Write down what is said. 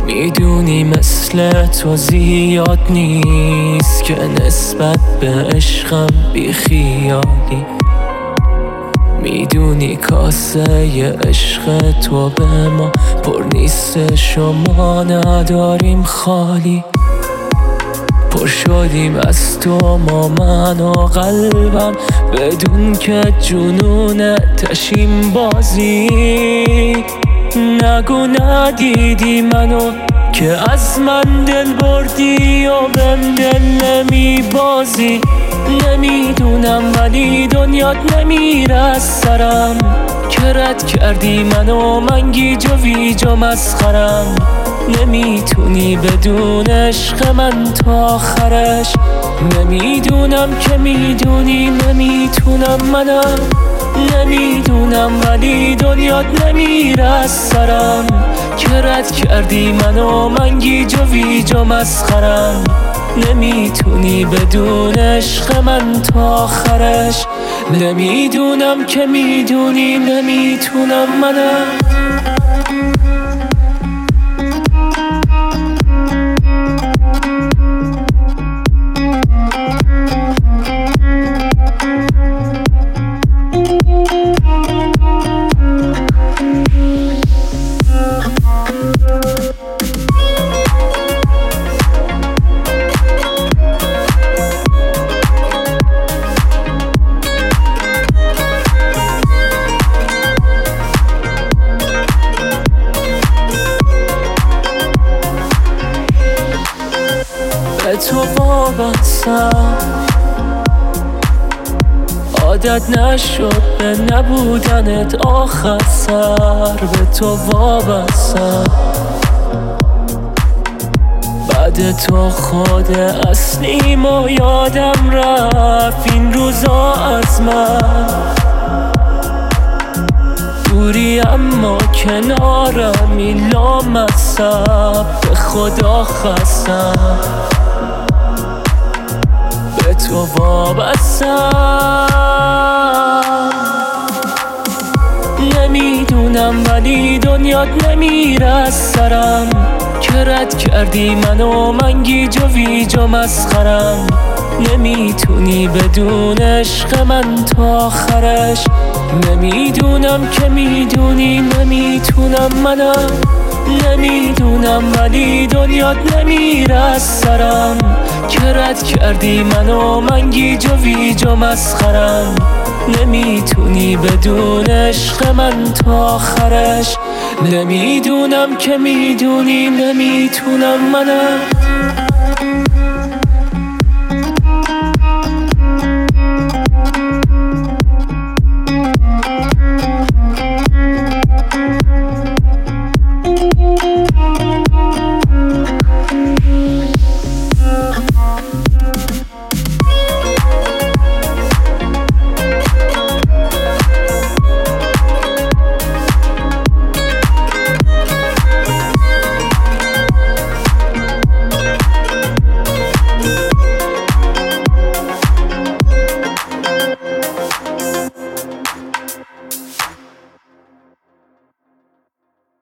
میدونی مثل تو زیاد نیست که نسبت به عشقم بی خیالی. میدونی کاسه عشق تو به ما پر نیست، شما نداریم خالی. پر شدیم از تو ما، من و قلبم، بدون که جنون تشیم بازی. نگو ندیدی منو که از من دل بردی و بهم دل نمی بازی. نمیدونم ولی دنیات نمیره از سرم که رد کردی منو، من گیج و ویج و مسخرم. نمیتونی بدون عشق من تا آخرش. نمیدونم که میدونی نمیتونم منم. نمیدونم ولی دنیات نمیره از سرم که رد کردی منو، من گیج و ویج و مسخرم. نمیتونی بدون عشق من تا آخرش. نمیدونم که میدونی نمیتونم منم. به تو وابستم، عادت نشد به نبودنت آخر سر. به تو وابستم، بعد تو خود اصلیم و یادم رفت این روزا از من. دوری اما کنارم این لامصب، به خدا خستم. به تو وابستم، نمیدونم ولی دنیات نمیره از سرم که رد کردی منو، من گیج و ویج و مسخرم. نمیتونی بدون عشق من تا آخرش. نمیدونم که میدونی نمیتونم منم. نمیدونم ولی دنیات نمیره از سرم که رد کردی منو، من گیج و ویج و مسخرم. نمیتونی بدون عشق من تا آخرش. نمیدونم که میدونی نمیتونم منم.